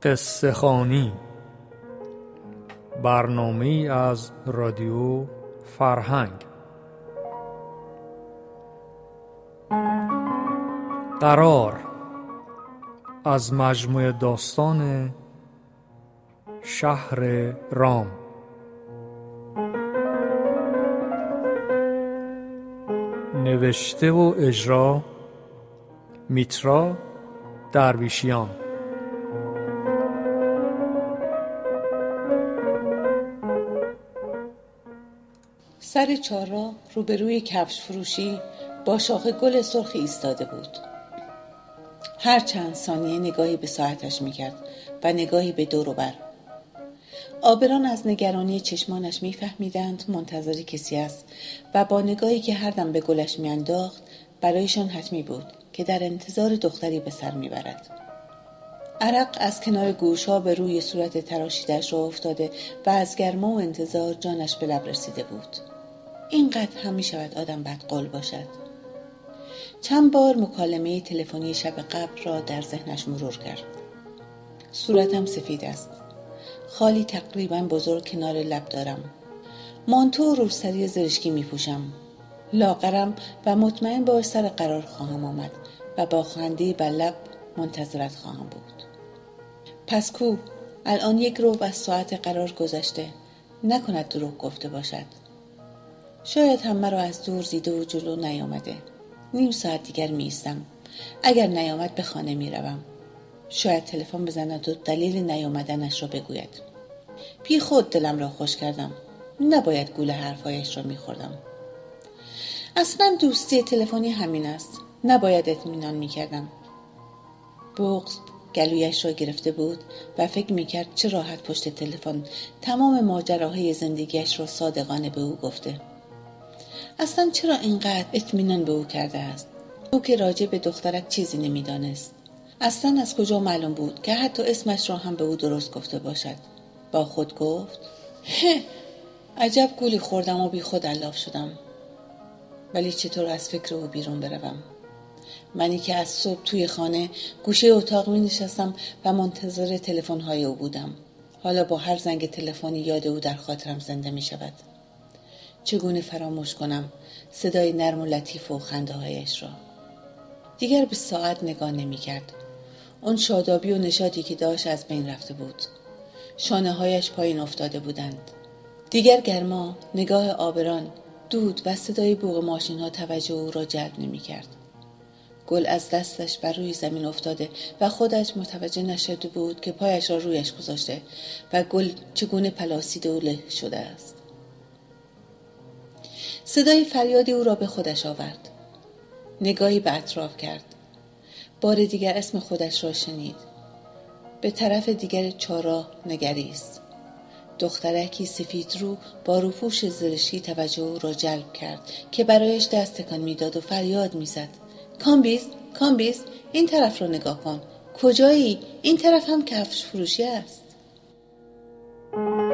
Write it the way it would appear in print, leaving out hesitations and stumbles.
قصه خوانی، برنامه‌ای از رادیو فرهنگ. قرار از مجموعه داستان شهر رام. نوشته و اجرا میترا درویشیان. سر چهارراه روبروی کفش فروشی با شاخه گل سرخ ایستاده بود. هر چند ثانیه نگاهی به ساعتش میکرد و نگاهی به دور و بر. آبران از نگرانی چشمانش میفهمیدند منتظر کسی است و با نگاهی که هر دم به گلش میانداخت برایشان حتمی بود که در انتظار دختری به سر میبرد. عرق از کنار گوشها به روی صورت تراشیدش را افتاده و از گرما و انتظار جانش به لب رسیده بود. اینقدر هم میشود آدم بدقول باشد. چند بار مکالمه تلفنی شب قبل را در ذهنش مرور کرد. صورتم سفید است. خالی تقریبا بزرگ کنار لب دارم. مانتو و روسری زرشکی می پوشم. لاغرم و مطمئن باش سر قرار خواهم آمد و با خنده بر لب منتظرت خواهم بود. پس کو؟ الان 1 ربع از ساعت قرار گذشته. نکند دروغ گفته باشد. شاید هم مرا از دور دیده و جلو نیامده. 1/2 ساعت دیگر می ایستم. اگر نیامد به خانه می روم. شاید تلفن بزند و دلیل نیامدنش را بگوید. بی خود دلم را خوش کردم. نباید گول حرفایش را می خوردم. اصلا دوستی تلفنی همین است. نباید اطمینان می کردم. بغض گلویش را گرفته بود و فکر می کرد چه راحت پشت تلفن تمام ماجراهای زندگیش را صادقانه به او گفته. اصلا چرا اینقدر اطمینان به او کرده است؟ او که راجع به دخترک چیزی نمیدانست. اصلا از کجا معلوم بود که حتی اسمش را هم به او درست گفته باشد؟ با خود گفت عجب گولی خوردم و بی خود علاف شدم. ولی چطور از فکر او بیرون بروم؟ منی که از صبح توی خانه گوشه اتاق می نشستم و منتظر تلفن‌های او بودم. حالا با هر زنگ تلفنی یاد او در خاطرم زنده می شود. چگونه فراموش کنم صدای نرم و لطیف و خنده هایش را؟ دیگر به ساعت نگاه نمی کرد. اون شادابی و نشاطی که داشت از بین رفته بود. شانه هایش پایین افتاده بودند. دیگر گرما، نگاه آبران، دود و صدای بوق ماشین ها توجه او را جلب نمی کرد. گل از دستش بر روی زمین افتاده و خودش متوجه نشده بود که پایش را رویش گذاشته و گل چگونه پلاسیده و له شده است. صدای فریاد او را به خودش آورد. نگاهی به اطراف کرد. بار دیگر اسم خودش را شنید. به طرف دیگر چهارراه نگریست. دخترکی سفید رو با روپوش زرشکی توجه او را جلب کرد که برایش دست تکان میداد و فریاد میزد. کامبیز، این طرف رو نگاه کن. کجایی؟ این طرف هم کفش فروشی است.